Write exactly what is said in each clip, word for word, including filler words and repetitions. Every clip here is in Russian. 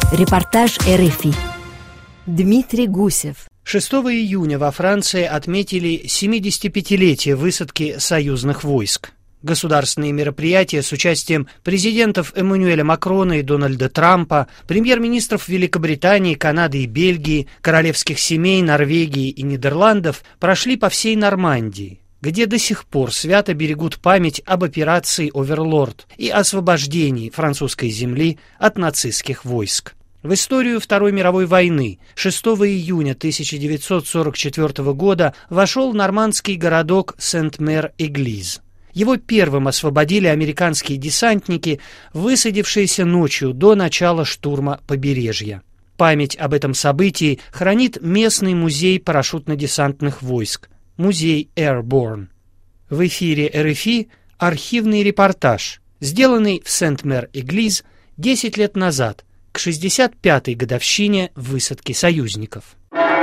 Репортаж эр эф и. Дмитрий Гусев. шестого июня во Франции отметили семидесятипятилетие высадки союзных войск. Государственные мероприятия с участием президентов Эммануэля Макрона и Дональда Трампа, премьер-министров Великобритании, Канады и Бельгии, королевских семей Норвегии и Нидерландов прошли по всей Нормандии, где до сих пор свято берегут память об операции «Оверлорд» и освобождении французской земли от нацистских войск. В историю Второй мировой войны шестого июня тысяча девятьсот сорок четвёртого года вошел нормандский городок Сент-Мэр-Эглиз. Его первым освободили американские десантники, высадившиеся ночью до начала штурма побережья. Память об этом событии хранит местный музей парашютно-десантных войск, музей Airborne. В эфире эр эф и архивный репортаж, сделанный в Сент-Мэр-Эглиз десять лет назад, к шестьдесят пятой годовщине высадки союзников.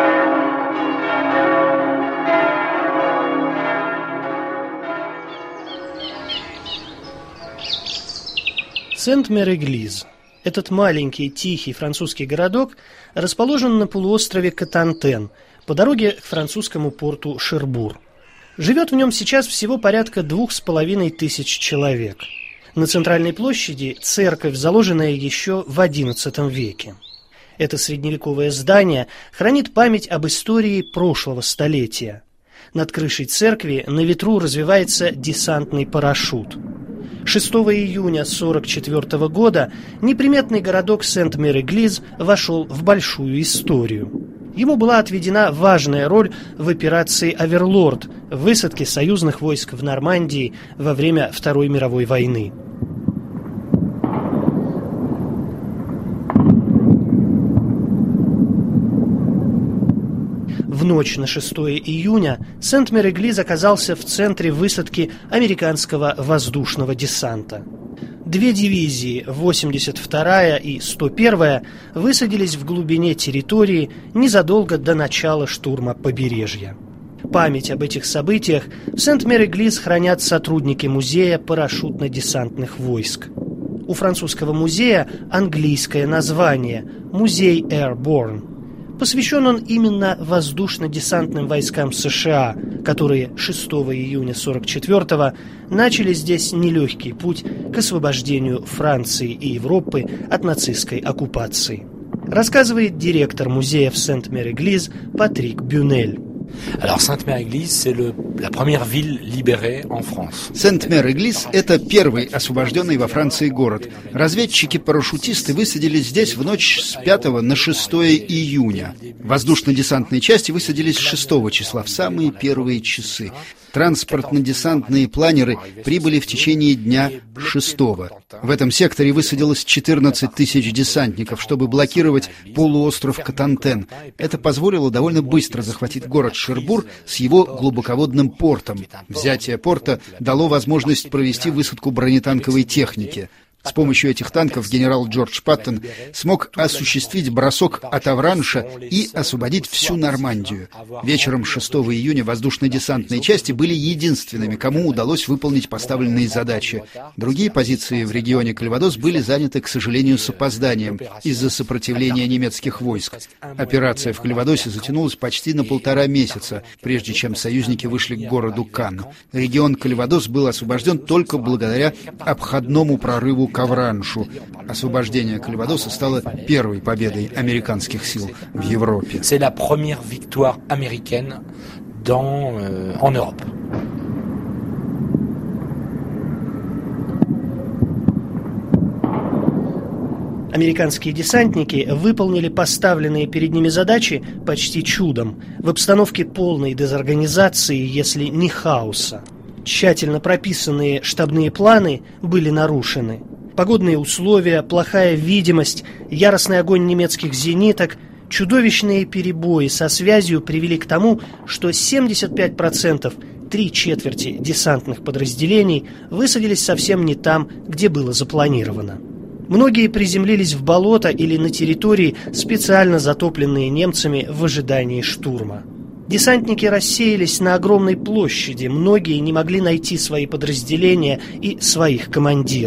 Сент-Мэр-Эглиз. Этот маленький, тихий французский городок расположен на полуострове Котантен, по дороге к французскому порту Шербур. Живет в нем сейчас всего порядка двух с половиной тысяч человек. На центральной площади церковь, заложенная еще в одиннадцатом веке. Это средневековое здание хранит память об истории прошлого столетия. Над крышей церкви на ветру развивается десантный парашют. шестого июня сорок четвёртого года неприметный городок Сент-Мэр-Эглиз вошел в большую историю. Ему была отведена важная роль в операции «Оверлорд», высадке союзных войск в Нормандии во время Второй мировой войны. В ночь на шестое июня Сент-Мэр-Эглиз оказался в центре высадки американского воздушного десанта. Две дивизии, восемьдесят вторая и сто первая, высадились в глубине территории незадолго до начала штурма побережья. Память об этих событиях в Сент-Мэр-Эглиз хранят сотрудники музея парашютно-десантных войск. У французского музея английское название – музей Airborne. Посвящен он именно воздушно-десантным войскам США, которые шестого июня сорок четвёртого начали здесь нелегкий путь к освобождению Франции и Европы от нацистской оккупации. Рассказывает директор музея в Сент-Мэр-Эглиз Патрик Бюнель. Alors Saint-Mère-Église, c'est le, la première ville libérée en France. Сент-Мэр-Эглиз – это первый освобожденный во Франции город. Разведчики-парашютисты высадились здесь в ночь с пятого на шестое июня. Воздушно-десантные части высадились шестого числа, в самые первые часы. Транспортно-десантные планеры прибыли в течение дня шестого. В этом секторе высадилось четырнадцать тысяч десантников, чтобы блокировать полуостров Котантен. Это позволило довольно быстро захватить город Шербур с его глубоководным портом. Взятие порта дало возможность провести высадку бронетанковой техники. С помощью этих танков генерал Джордж Паттон смог осуществить бросок от Авранша и освободить всю Нормандию. Вечером шестого июня воздушно-десантные части были единственными, кому удалось выполнить поставленные задачи. Другие позиции в регионе Кальвадос были заняты, к сожалению, с опозданием из-за сопротивления немецких войск. Операция в Кальвадосе затянулась почти на полтора месяца, прежде чем союзники вышли к городу Кан. Регион Кальвадос был освобожден только благодаря обходному прорыву к Авраншу. Освобождение Кальвадоса стало первой победой американских сил в Европе. C'est la première victoire américaine dans, euh, en Europe. Американские десантники выполнили поставленные перед ними задачи почти чудом, в обстановке полной дезорганизации, если не хаоса. Тщательно прописанные штабные планы были нарушены. Погодные условия, плохая видимость, яростный огонь немецких зениток, чудовищные перебои со связью привели к тому, что семьдесят пять процентов, три четверти десантных подразделений высадились совсем не там, где было запланировано. Многие приземлились в болото или на территории, специально затопленные немцами в ожидании штурма. Десантники рассеялись на огромной площади, многие не могли найти свои подразделения и своих командиров.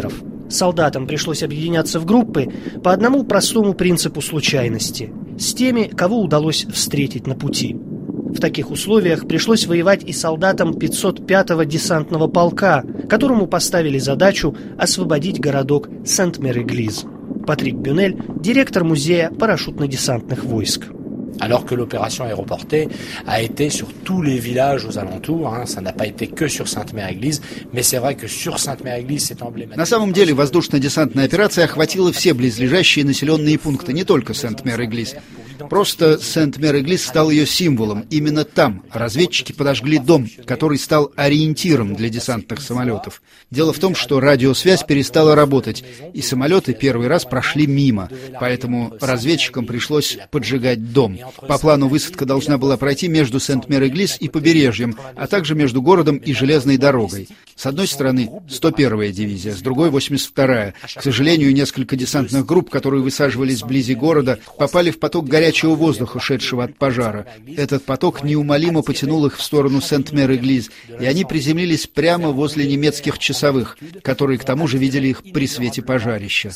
Солдатам пришлось объединяться в группы по одному простому принципу случайности – с теми, кого удалось встретить на пути. В таких условиях пришлось воевать и солдатам пятьсот пятого десантного полка, которому поставили задачу освободить городок Сент-Мэр-Эглиз. Патрик Бюнель, директор музея парашютно-десантных войск. Alors que l'opération Aéroportée a été sur tous les villages aux alentours, hein, ça n'a pas été que sur Sainte-Mère-Église, mais c'est vrai que sur Sainte-Mère-Église c'est emblématique. На самом деле воздушно-десантная операция охватила все близлежащие населенные пункты, не только Сент-Мэр-Эглиз. Просто Сент-Мэр-Эглиз стал ее символом. Именно там разведчики подожгли дом, который стал ориентиром для десантных самолетов. Дело в том, что радиосвязь перестала работать, и самолеты первый раз прошли мимо, поэтому разведчикам пришлось поджигать дом. По плану высадка должна была пройти между Сент-Мэр-Эглиз и побережьем, а также между городом и железной дорогой. С одной стороны сто первая дивизия, с другой восемьдесят вторая. К сожалению, несколько десантных групп, которые высаживались вблизи города, попали в поток горячего воздуха, шедшего от пожара. Этот поток неумолимо потянул их в сторону Сент-Мэр-Эглиз, и они приземлились прямо возле немецких часовых, которые к тому же видели их при свете пожарища.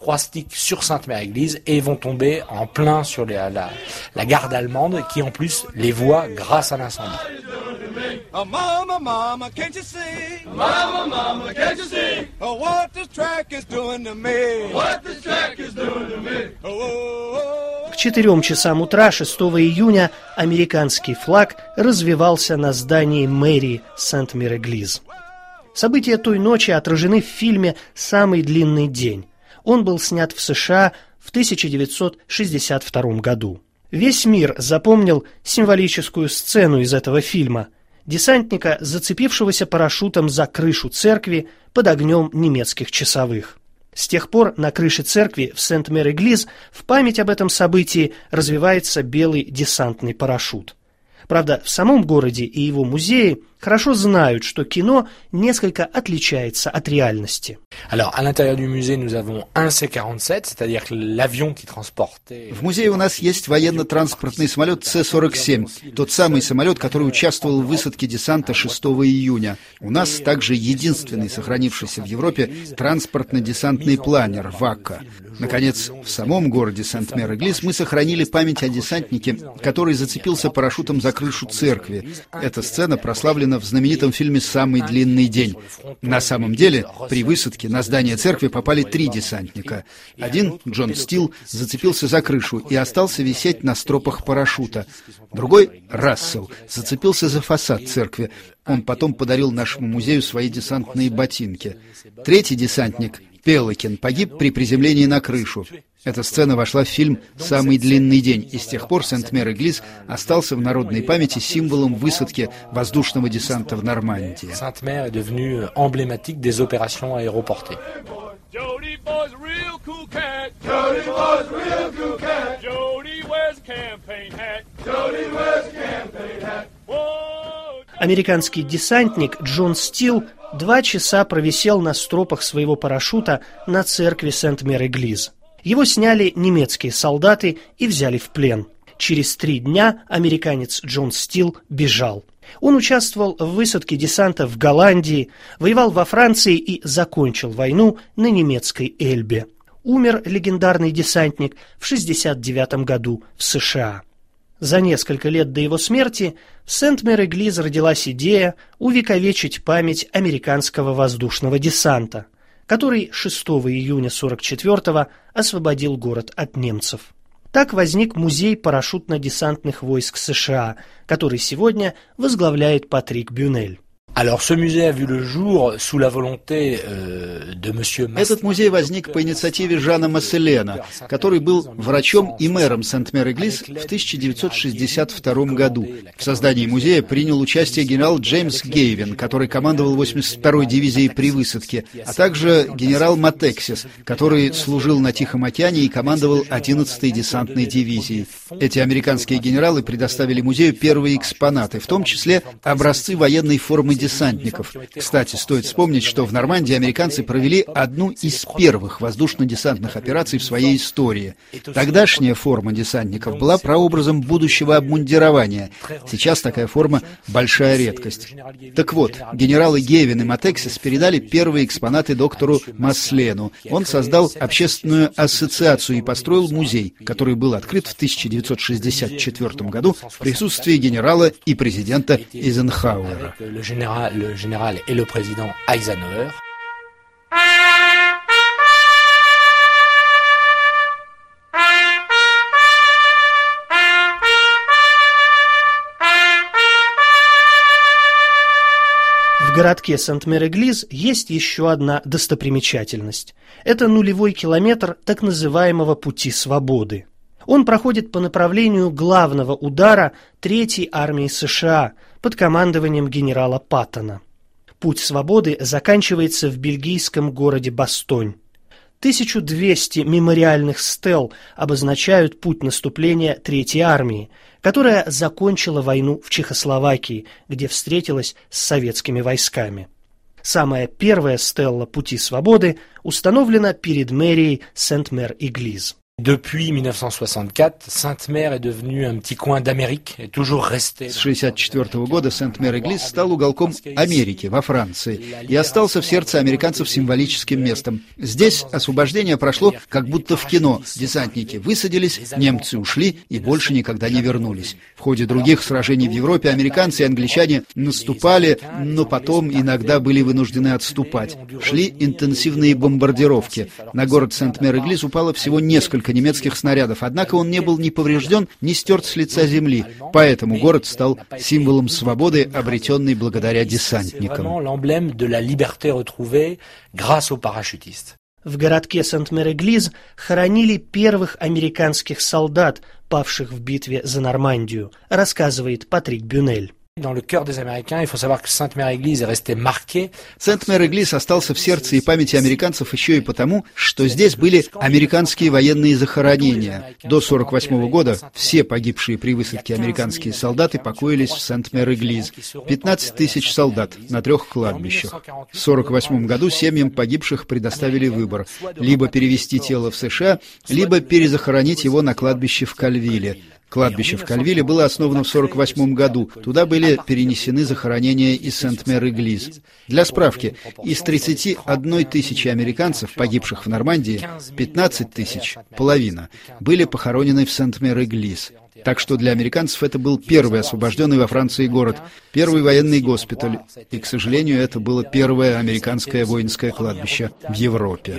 La garde allemande qui en plus les voit grâce à l'incendie. Oh, mama, mama, can't you see? Mama, mama, can't you see? Oh, what this track is doing to me? What this track is doing to me? Oh, oh, oh. К четырем часам утра шестого июня американский флаг развевался на здании мэрии Сент-Мэр-Эглиз. События той ночи отражены в фильме «Самый длинный день». Он был снят в США в тысяча девятьсот шестьдесят втором году. Весь мир запомнил символическую сцену из этого фильма – десантника, зацепившегося парашютом за крышу церкви под огнем немецких часовых. С тех пор на крыше церкви в Сент-Мэр-Эглиз в память об этом событии развивается белый десантный парашют. Правда, в самом городе и его музее хорошо знают, что кино несколько отличается от реальности. Alors, à l'intérieur du musée, nous avons un С quarante sept, c'est-à-dire l'avion qui transportait. В музее у нас есть военно-транспортный самолет С сорок семь, тот самый самолет, который участвовал в высадке десанта шестого июня. У нас также единственный сохранившийся в Европе транспортно-десантный планер ВАККА. Наконец, в самом городе Сент-Мэр-Эглиз мы сохранили память о десантнике, который зацепился парашютом за крышу церкви. Эта сцена прославлена в знаменитом фильме «Самый длинный день». На самом деле, при высадке на здание церкви попали три десантника. Один, Джон Стил, зацепился за крышу и остался висеть на стропах парашюта. Другой, Рассел, зацепился за фасад церкви. Он потом подарил нашему музею свои десантные ботинки. Третий десантник, Пелокин, погиб при приземлении на крышу. Эта сцена вошла в фильм «Самый длинный день», и с тех пор Сент-Мэр-Эглиз остался в народной памяти символом высадки воздушного десанта в Нормандии. Sainte-Mère est devenue emblématique des opérations aéroportées. Jody boy's real cool cat. Jody boy's real cool cat. Jody wears campaign hat. Jody wears campaign hat. Американский десантник Джон Стил два часа провисел на стропах своего парашюта на церкви Сент-Мэр-Эглиз. Его сняли немецкие солдаты и взяли в плен. Через три дня американец Джон Стил бежал. Он участвовал в высадке десанта в Голландии, воевал во Франции и закончил войну на немецкой Эльбе. Умер легендарный десантник в шестьдесят девятом году в США. За несколько лет до его смерти в Сент-Мэр-Эглиз родилась идея увековечить память американского воздушного десанта, который шестого июня сорок четвёртого освободил город от немцев. Так возник музей парашютно-десантных войск США, который сегодня возглавляет Патрик Бюнель. Alors, ce musée a vu le jour sous la volonté euh, de monsieur Mas... Этот музей возник по инициативе Жана Масселена, который был врачом и мэром Сент-Мэр-Эглиз в тысяча девятьсот шестьдесят втором году. В создании музея принял участие генерал Джеймс Гейвин, который командовал восемьдесят второй дивизией при высадке, а также генерал Матексис, который служил на Тихом океане и командовал одиннадцатой десантной дивизией. Эти американские генералы предоставили музею первые экспонаты, в том числе образцы военной формы десанта. десантников. Кстати, стоит вспомнить, что в Нормандии американцы провели одну из первых воздушно-десантных операций в своей истории. Тогдашняя форма десантников была прообразом будущего обмундирования. Сейчас такая форма – большая редкость. Так вот, генералы Гевин и Матексис передали первые экспонаты доктору Маслену. Он создал общественную ассоциацию и построил музей, который был открыт в тысяча девятьсот шестьдесят четвёртом году в присутствии генерала и президента Эйзенхауэра. В городке Сент-Мэр-Эглиз есть еще одна достопримечательность. Это нулевой километр так называемого «Пути свободы». Он проходит по направлению главного удара Третьей армии США под командованием генерала Паттона. Путь свободы заканчивается в бельгийском городе Бастонь. тысяча двести мемориальных стел обозначают путь наступления Третьей армии, которая закончила войну в Чехословакии, где встретилась с советскими войсками. Самая первая стелла Пути свободы установлена перед мэрией Сент-Мэр-Эглиз. Depuis mille neuf cent soixante-quatre, Sainte-Mère est devenue un petit coin d'Amérique et toujours resté. С шестьдесят четвёртого года Сент-Мэр-Эглиз стал уголком Америки во Франции и остался в сердце американцев символическим местом. Здесь освобождение прошло как будто в кино. Десантники высадились, немцы ушли и больше никогда не вернулись. В ходе других сражений в Европе американцы и англичане наступали, но потом иногда были вынуждены отступать. Шли интенсивные бомбардировки. На город Сент-Мэр-Эглиз упало всего несколько немецких снарядов, однако он не был ни поврежден, ни стерт с лица земли. Поэтому город стал символом свободы, обретенной благодаря десантникам. В городке Сент-Мэр-Эглиз хоронили первых американских солдат, павших в битве за Нормандию, рассказывает Патрик Бюнель. Сент-Мэр-Эглиз остался в сердце и памяти американцев еще и потому, что здесь были американские военные захоронения. До сорок восьмого года все погибшие при высадке американские солдаты покоились в Сент-Мэр-Эглиз. пятнадцать тысяч солдат на трех кладбищах. В сорок восьмом году семьям погибших предоставили выбор – либо перевезти тело в США, либо перезахоронить его на кладбище в Кальвилле. Кладбище в Кальвилле было основано в сорок восьмом году. Туда были перенесены захоронения из Сент-Мэр-Эглиз. Для справки, из тридцати одной тысячи американцев, погибших в Нормандии, пятнадцать тысяч, половина, были похоронены в Сент-Мэр-Эглиз. Так что для американцев это был первый освобожденный во Франции город, первый военный госпиталь. И, к сожалению, это было первое американское воинское кладбище в Европе.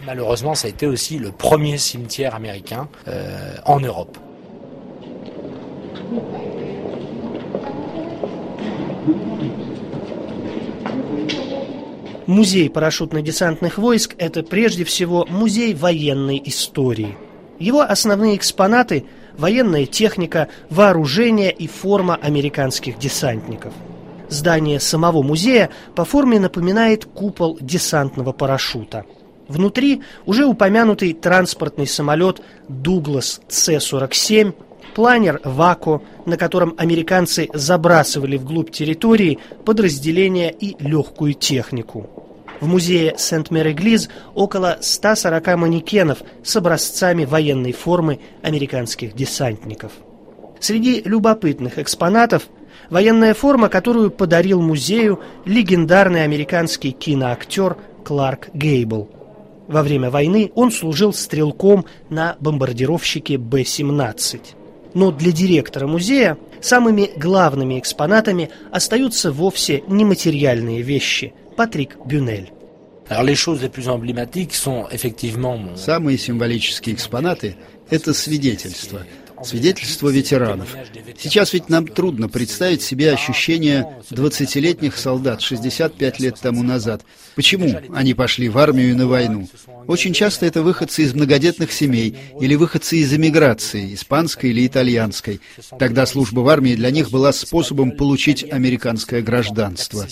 Музей парашютно-десантных войск – это прежде всего музей военной истории. Его основные экспонаты – военная техника, вооружение и форма американских десантников. Здание самого музея по форме напоминает купол десантного парашюта. Внутри уже упомянутый транспортный самолет «Дуглас С сорок семь», планер «Вако», на котором американцы забрасывали вглубь территории подразделения и легкую технику. В музее Сент-Мэр-Эглиз около ста сорока манекенов с образцами военной формы американских десантников. Среди любопытных экспонатов военная форма, которую подарил музею легендарный американский киноактер Кларк Гейбл. Во время войны он служил стрелком на бомбардировщике Б семнадцать. Но для директора музея самыми главными экспонатами остаются вовсе нематериальные вещи. Патрик Бюнель. Самые символические экспонаты – это свидетельства. Свидетельства ветеранов. Сейчас ведь нам трудно представить себе ощущение двадцатилетних солдат шестьдесят пять лет тому назад. Почему они пошли в армию и на войну? Очень часто это выходцы из многодетных семей или выходцы из эмиграции, испанской или итальянской. Тогда служба в армии для них была способом получить американское гражданство.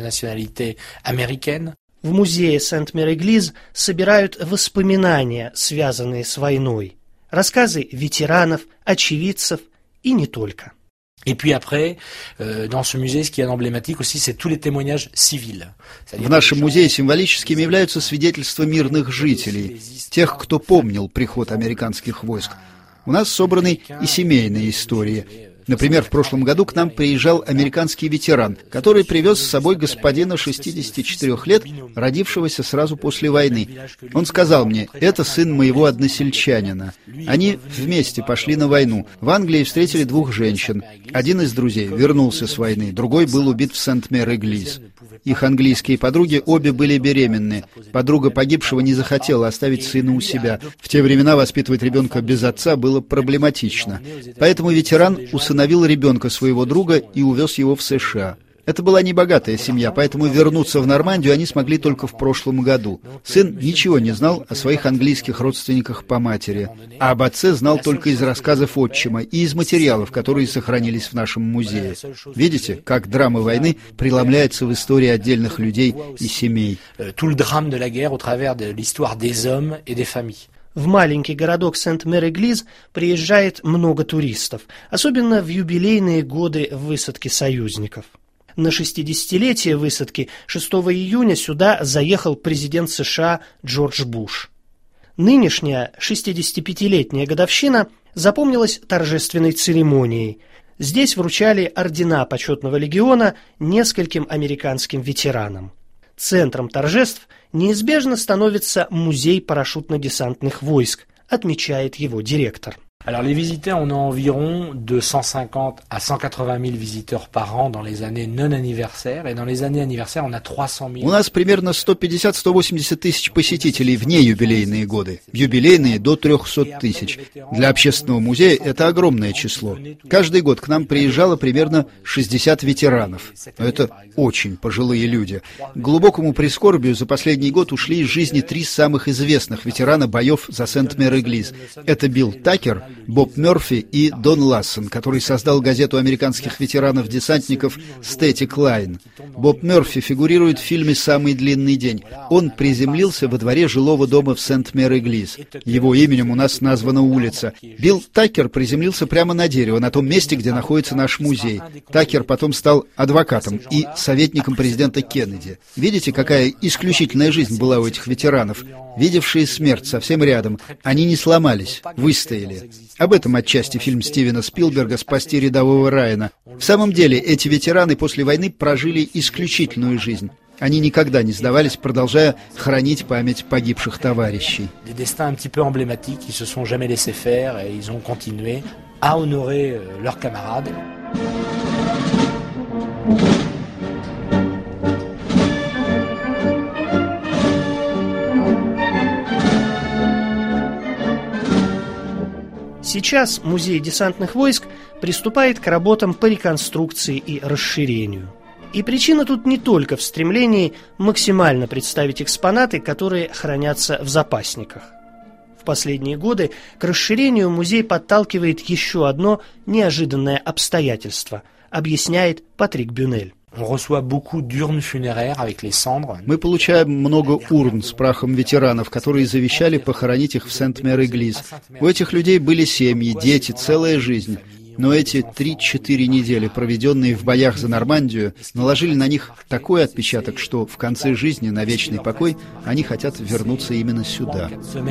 В музее Сент-Мэр-Эглиз собирают воспоминания, связанные с войной. Рассказы ветеранов, очевидцев и не только. Et puis après, euh, dans ce musée, ce qui est emblématique aussi, c'est tous les témoignages civils. В нашем музее символическими являются свидетельства мирных жителей, тех, кто помнил приход американских войск. У нас собраны и семейные истории. Например, в прошлом году к нам приезжал американский ветеран, который привез с собой господина шестидесяти четырёх лет, родившегося сразу после войны. Он сказал мне: «Это сын моего односельчанина». Они вместе пошли на войну. В Англии встретили двух женщин. Один из друзей вернулся с войны, другой был убит в Сент-Мэр-Эглиз. Их английские подруги обе были беременны. Подруга погибшего не захотела оставить сына у себя. В те времена воспитывать ребенка без отца было проблематично. Поэтому ветеран усыновил ребенка своего друга и увез его в США. Это была небогатая семья, поэтому вернуться в Нормандию они смогли только в прошлом году. Сын ничего не знал о своих английских родственниках по матери, а об отце знал только из рассказов отчима и из материалов, которые сохранились в нашем музее. Видите, как драма войны преломляется в истории отдельных людей и семей. В маленький городок Сент-Мэр-Эглиз приезжает много туристов, особенно в юбилейные годы высадки союзников. На шестидесятилетие высадки шестого июня сюда заехал президент США Джордж Буш. Нынешняя шестидесятипятилетняя годовщина запомнилась торжественной церемонией. Здесь вручали ордена почетного легиона нескольким американским ветеранам. Центром торжеств неизбежно становится музей парашютно-десантных войск, отмечает его директор. Alors les visiteurs, on a environ de cent cinquante à cent quatre-vingt mille visiteurs par an dans les années non anniversaires, et dans les années anniversaires, on a trois cent mille. У нас примерно сто пятьдесят — сто восемьдесят тысяч посетителей в неюбилейные годы, в юбилейные до трехсот тысяч. Для общественного музея это огромное число. Каждый год к нам приезжало примерно шестьдесят ветеранов. Но это очень пожилые люди. К глубокому прискорбию за последний год ушли из жизни три самых известных ветерана боев за Сент-Мэр-Эглиз. Это Билл Такер, Боб Мерфи и Дон Лассон, который создал газету американских ветеранов-десантников «Static Line». Боб Мерфи фигурирует в фильме «Самый длинный день». Он приземлился во дворе жилого дома в Сент-Мэр-Эглиз. Его именем у нас названа улица. Билл Такер приземлился прямо на дерево, на том месте, где находится наш музей. Такер потом стал адвокатом и советником президента Кеннеди. Видите, какая исключительная жизнь была у этих ветеранов? Видевшие смерть совсем рядом. Они не сломались, выстояли. Об этом отчасти фильм Стивена Спилберга «Спасти рядового Райана». В самом деле, эти ветераны после войны прожили исключительную жизнь. Они никогда не сдавались, продолжая хранить память погибших товарищей. Сейчас музей десантных войск приступает к работам по реконструкции и расширению. И причина тут не только в стремлении максимально представить экспонаты, которые хранятся в запасниках. В последние годы к расширению музей подталкивает еще одно неожиданное обстоятельство, объясняет Патрик Бюнель. Мы получаем много урн с прахом ветеранов, которые завещали похоронить их в Сент-Мэр-Эглиз. У этих людей были семьи, дети, целая жизнь. Но эти три-четыре недели, проведенные в боях за Нормандию, наложили на них такой отпечаток, что в конце жизни на вечный покой они хотят вернуться именно сюда.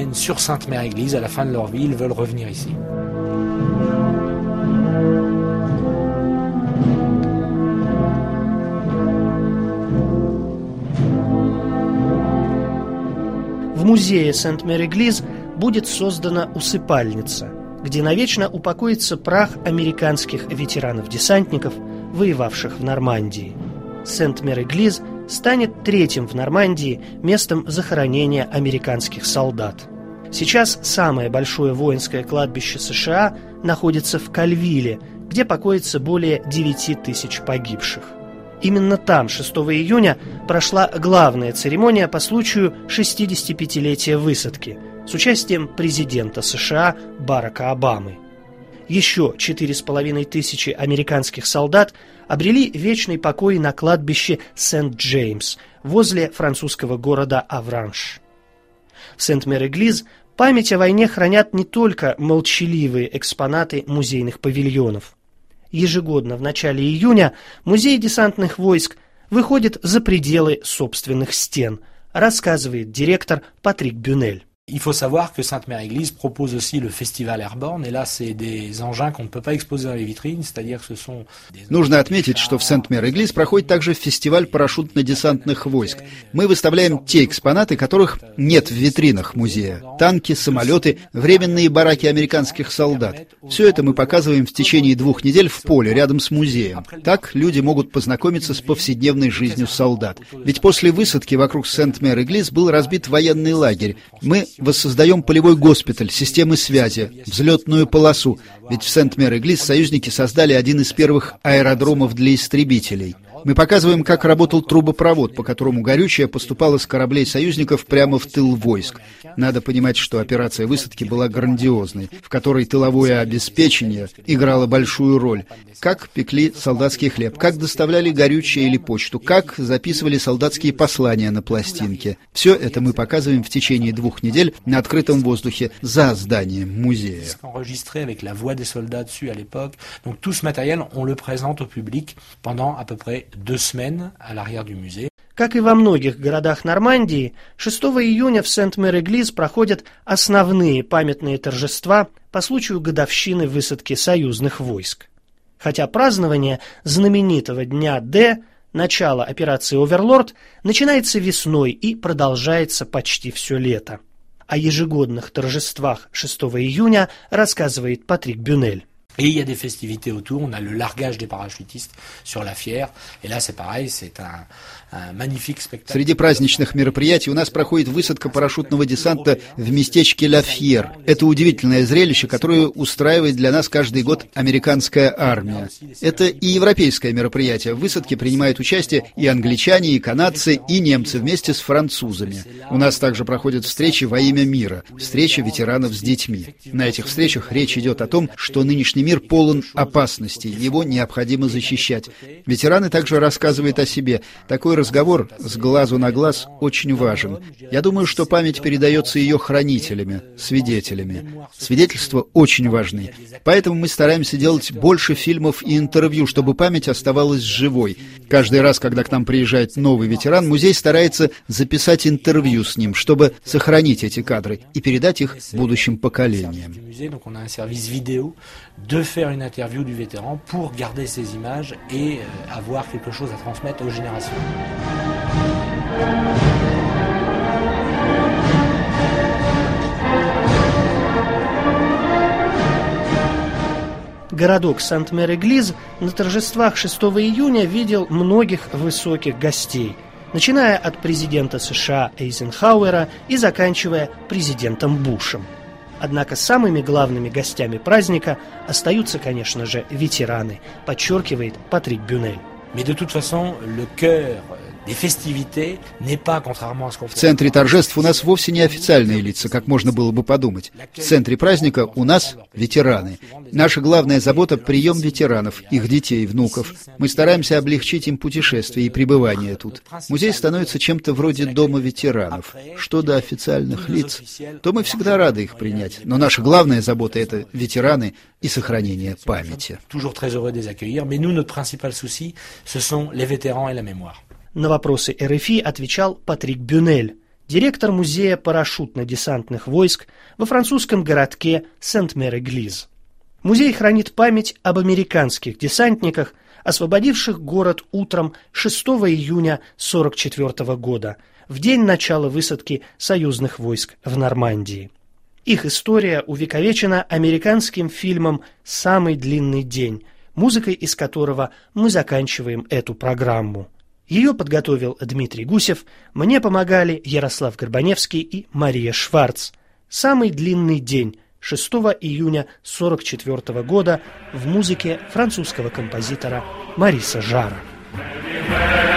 В музее Сент-Мэр-Эглиз будет создана усыпальница, где навечно упокоится прах американских ветеранов-десантников, воевавших в Нормандии. Сент-Мэр-Эглиз станет третьим в Нормандии местом захоронения американских солдат. Сейчас самое большое воинское кладбище США находится в Кальвилле, где покоится более девяти тысяч погибших. Именно там шестого июня прошла главная церемония по случаю шестидесятипятилетия высадки с участием президента США Барака Обамы. Еще четыре с половиной тысячи американских солдат обрели вечный покой на кладбище Сент-Джеймс возле французского города Авранш. В Сент-Мэр-Эглиз память о войне хранят не только молчаливые экспонаты музейных павильонов. Ежегодно в начале июня музей десантных войск выходит за пределы собственных стен, рассказывает директор Патрик Бюнель. Il faut savoir que Sainte-Mère-Église propose aussi le festival Airborne, et là c'est des engins qu'on ne peut pas exposer dans les vitrines, c'est-à-dire que ce sont... Нужно отметить, что в Сент-Мэр-Эглис проходит также фестиваль парашютно-десантных войск. Мы выставляем те экспонаты, которых нет в витринах музея. Танки, самолеты, временные бараки американских солдат. Все это мы показываем в течение двух недель в поле рядом с музеем. Так люди могут познакомиться с повседневной жизнью солдат. Ведь после высадки вокруг Сент-Мэр-Эглис был разбит военный лагерь. Мы воссоздаем полевой госпиталь, системы связи, взлетную полосу, ведь в Сент-Мэр-Эглис союзники создали один из первых аэродромов для истребителей. Мы показываем, как работал трубопровод, по которому горючее поступало с кораблей союзников прямо в тыл войск. Надо понимать, что операция высадки была грандиозной, в которой тыловое обеспечение играло большую роль. Как пекли солдатский хлеб, как доставляли горючее или почту, как записывали солдатские послания на пластинке. Все это мы показываем в течение двух недель на открытом воздухе за зданием музея. deux semaines à l'arrière du musée. Как и во многих городах Нормандии, шестого июня в Сент-Мэр-Эглис проходят основные памятные торжества по случаю годовщины высадки союзных войск. Хотя празднование знаменитого дня Д, начала операции «Оверлорд», начинается весной и продолжается почти все лето. О ежегодных торжествах шестого июня рассказывает Патрик Бюнель. Et il y a des festivités autour, on a le largage des parachutistes sur la Fière, et là c'est pareil, c'est un, un magnifique spectacle. Среди праздничных мероприятий у нас проходит высадка парашютного десанта в местечке Ла Фьер. Это удивительное зрелище, которое устраивает для нас каждый год американская армия. Это и европейское мероприятие. В высадке принимают участие и англичане, и канадцы, и немцы вместе с французами. У нас также проходят встречи во имя мира, встречи ветеранов с детьми. На этих встречах речь идет о том, что нынешний мир полон опасностей, его необходимо защищать. Ветераны также рассказывают о себе. Такой разговор с глазу на глаз очень важен. Я думаю, что память передается ее хранителями, свидетелями. Свидетельства очень важны. Поэтому мы стараемся делать больше фильмов и интервью, чтобы память оставалась живой. Каждый раз, когда к нам приезжает новый ветеран, музей старается записать интервью с ним, чтобы сохранить эти кадры и передать их будущим поколениям. de faire une interview du vétéran pour garder ces images et euh, avoir quelque chose à transmettre aux générations. Городок Сент-Мэр-Эглис на торжествах шестого июня видел многих высоких гостей, начиная от президента США Эйзенхауэра и заканчивая президентом Бушем. Однако самыми главными гостями праздника остаются, конечно же, ветераны, подчеркивает Патрик Бюнель. В центре торжеств у нас вовсе не официальные лица, как можно было бы подумать. В центре праздника у нас ветераны. Наша главная забота — прием ветеранов, их детей, внуков. Мы стараемся облегчить им путешествие и пребывание тут. Музей становится чем-то вроде дома ветеранов. Что до официальных лиц, то мы всегда рады их принять. Но наша главная забота — это ветераны и сохранение памяти. На вопросы эр эф и отвечал Патрик Бюнель, директор музея парашютно-десантных войск во французском городке Сент-Мэр-Эглис. Музей хранит память об американских десантниках, освободивших город утром шестого июня сорок четвёртого года, в день начала высадки союзных войск в Нормандии. Их история увековечена американским фильмом «Самый длинный день», музыкой из которого мы заканчиваем эту программу. Ее подготовил Дмитрий Гусев, мне помогали Ярослав Горбаневский и Мария Шварц. «Самый длинный день» шестого июня сорок четвёртого года в музыке французского композитора Мариса Жара.